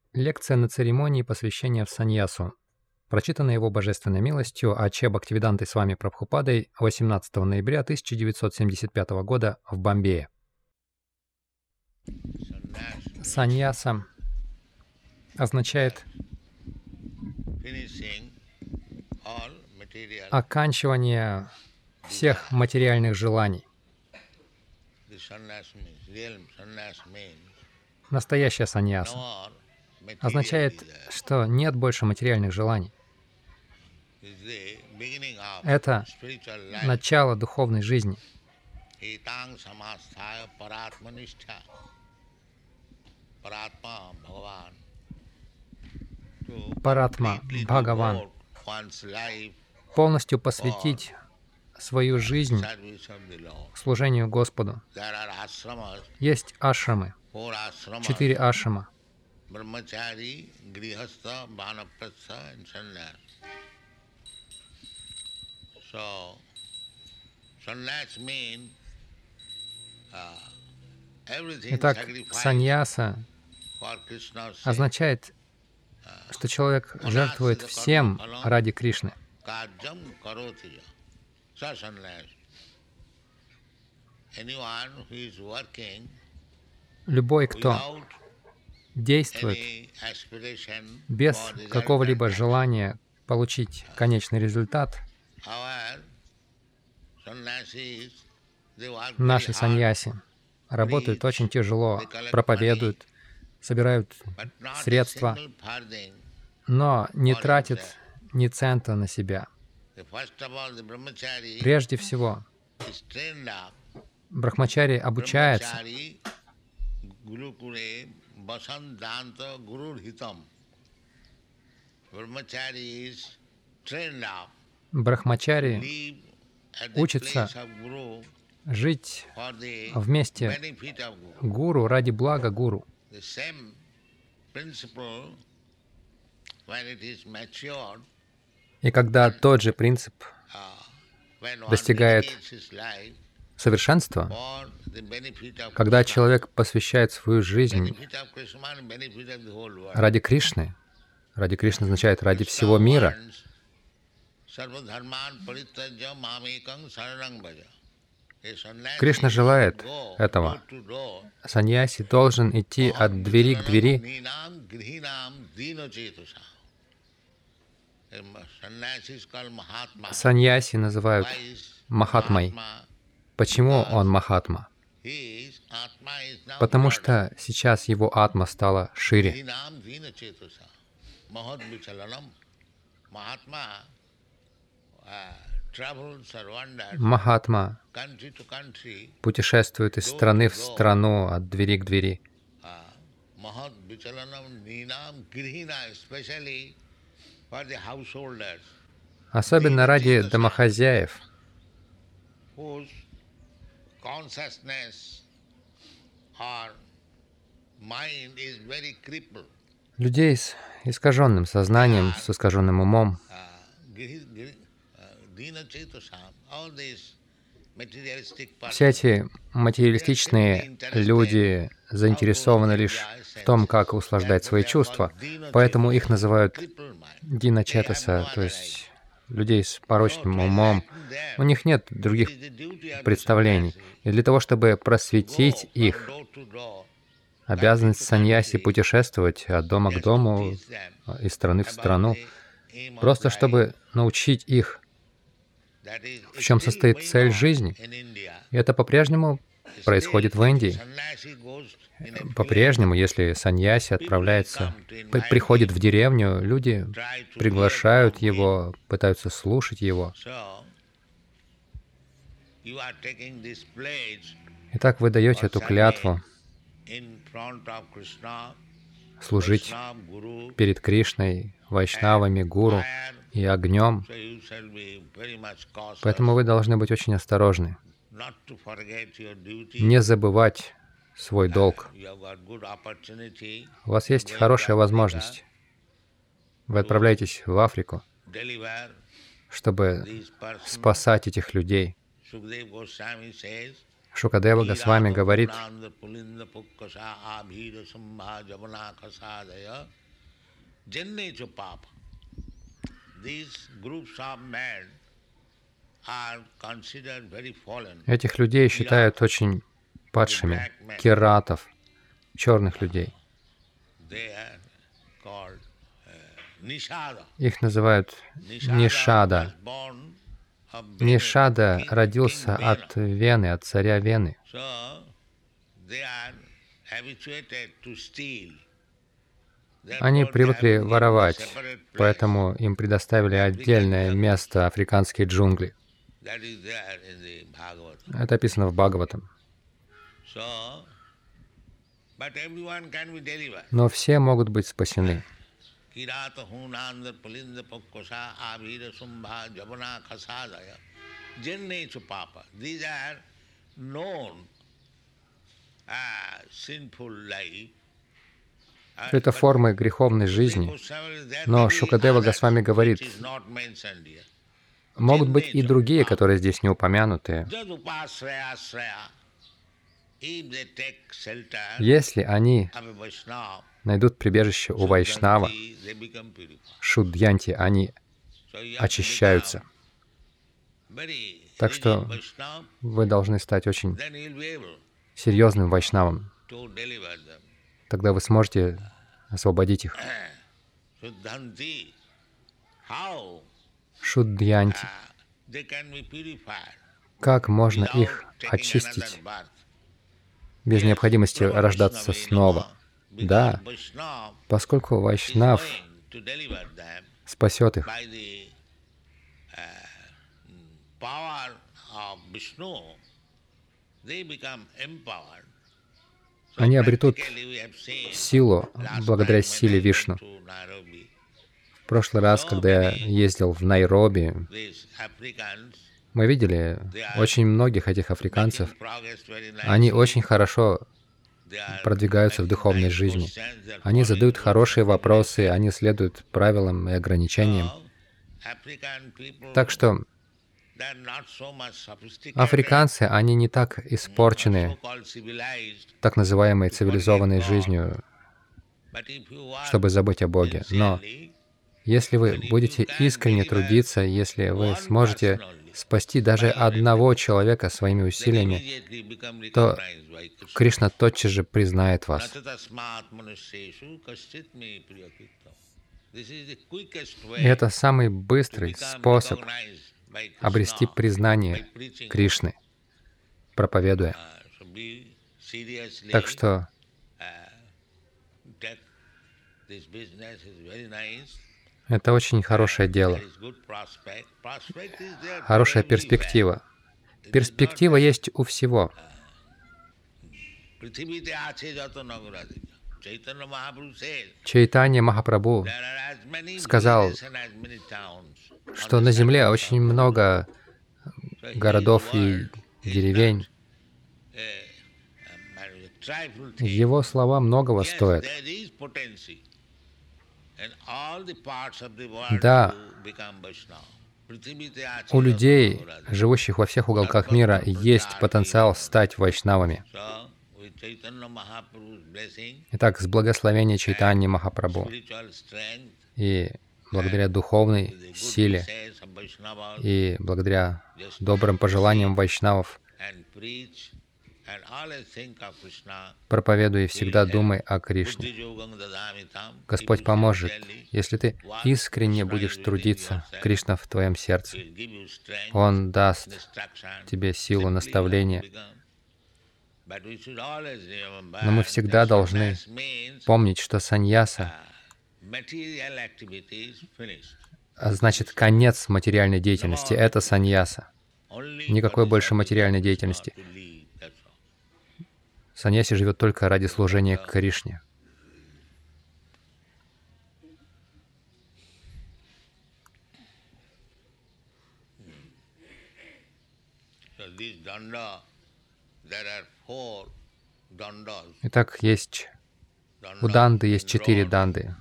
Лекция на церемонии посвящения в саньясу. Прочитана его божественной милостью А.Ч. Бхактивидантой Свами Прабхупадой 18 ноября 1975 года в Бомбее. Саньяса означает оканчивание всех материальных желаний. Настоящая саньяса означает, что нет больше материальных желаний. Это начало духовной жизни. Паратма, Бхагаван. Полностью посвятить свою жизнь служению Господу. Есть ашрамы, 4 ашрама. Брахмачари, грихастха, ванапрастха и саньяс. Итак, саньяса означает, что человек жертвует всем ради Кришны. Любой, кто действует без какого-либо желания получить конечный результат, наши саньяси работают очень тяжело, проповедуют, собирают средства, но не тратят ни цента на себя. Прежде всего, брахмачари обучается. Брахмачари учатся жить вместе гуру ради блага гуру. И когда тот же принцип достигает совершенства, когда человек посвящает свою жизнь ради Кришны означает ради всего мира, Кришна желает этого. Саньяси должен идти от двери к двери. Саньяси называют Махатмой. Почему он Махатма? Потому что сейчас его атма стала шире. Махатма путешествует из страны в страну, от двери к двери. Особенно ради домохозяев, людей с искаженным сознанием, с искаженным умом. Все эти материалистичные люди заинтересованы лишь в том, как услаждать свои чувства, поэтому их называют дина-четаса, то есть людей с порочным умом. У них нет других представлений. И для того, чтобы просветить их, обязанность саньяси путешествовать от дома к дому, из страны в страну, просто чтобы научить их, в чем состоит цель жизни. И это по-прежнему происходит в Индии. По-прежнему, если саньяси отправляется, приходит в деревню, люди приглашают его, пытаются слушать его. Итак, вы даете эту клятву служить перед Кришной, вайшнавами, гуру и огнем. Поэтому вы должны быть очень осторожны, не забывать свой долг. У вас есть хорошая возможность. Вы отправляетесь в Африку, чтобы спасать этих людей, Шукадева Госвами говорит, этих людей считают очень падшими, киратов, черных людей. Их называют Нишада. Нишада родился от Вены, от царя Вены. Они привыкли воровать, поэтому им предоставили отдельное место африканские джунгли. Это описано в Бхагаватам. Но все могут быть спасены. Это формы греховной жизни. Но Шукадева Госвами говорит, могут быть и другие, которые здесь не упомянуты. Если они найдут прибежище у Вайшнава, Шуддьянти, они очищаются. Так что вы должны стать очень серьезным вайшнавом. Тогда вы сможете освободить их. Шуддьянти. Как можно их очистить без необходимости рождаться снова? Да, поскольку Вайшнав спасет их. Они обретут силу благодаря силе Вишну. В прошлый раз, когда я ездил в Найроби, мы видели очень многих этих африканцев. Они очень хорошо продвигаются в духовной жизни. Они задают хорошие вопросы, они следуют правилам и ограничениям. Так что африканцы, они не так испорчены так называемой цивилизованной жизнью, чтобы забыть о Боге. Но если вы будете искренне трудиться, если вы сможете спасти даже одного человека своими усилиями, то Кришна тотчас же признает вас. И это самый быстрый способ обрести признание Кришны, проповедуя. Так что это очень хорошее дело, хорошая перспектива. Перспектива есть у всего. Чайтанья Махапрабху сказал, что на земле очень много городов и деревень. Его слова многого стоят. Да, у людей, живущих во всех уголках мира, есть потенциал стать вайшнавами. Итак, с благословения Чайтаньи Махапрабху и благодаря духовной силе и благодаря добрым пожеланиям вайшнавов, проповедуй и всегда думай о Кришне. Господь поможет, если ты искренне будешь трудиться, Кришна в твоем сердце. Он даст тебе силу наставления. Но мы всегда должны помнить, что саньяса значит конец материальной деятельности. Это саньяса. Никакой больше материальной деятельности. Саньяси живет только ради служения Кришне. Итак, у данды есть 4 данды.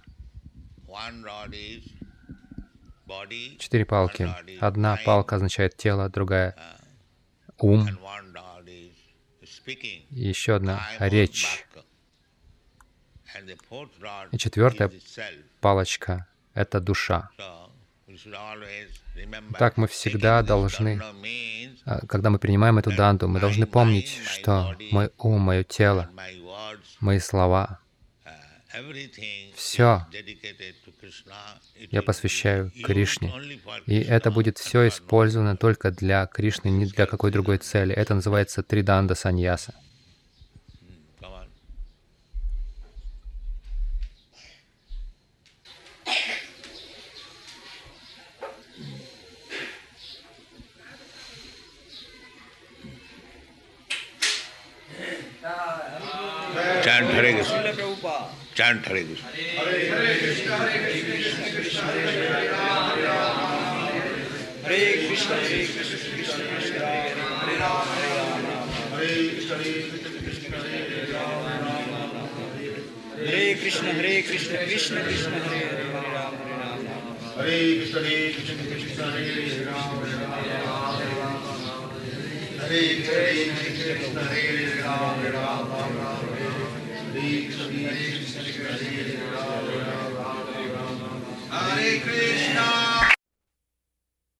4 палки. Одна палка означает тело, другая — ум, еще одна речь. И четвертая палочка — это душа. Так мы всегда должны, когда мы принимаем эту данту, мы должны помнить, что мой ум, мое тело, мои слова, все я посвящаю Кришне. И это будет все использовано только для Кришны, не для какой другой цели. Это называется триданда саньяса. Chant Hare Krishna. Chant Hare Krishna. Hare Krishna, Hare Krishna, Krishna Krishna, Hare Rama, Hare Rama, Hare Krishna, Hare Krishna, Hare Krishna, Krishna Krishna, Hare Rama, Hare Rama, Hare Krishna, Hare Krishna, Krishna Hare Rama, Hare Rama, Hare Krishna, Hare Rama, Hare Rama. Hare Krishna.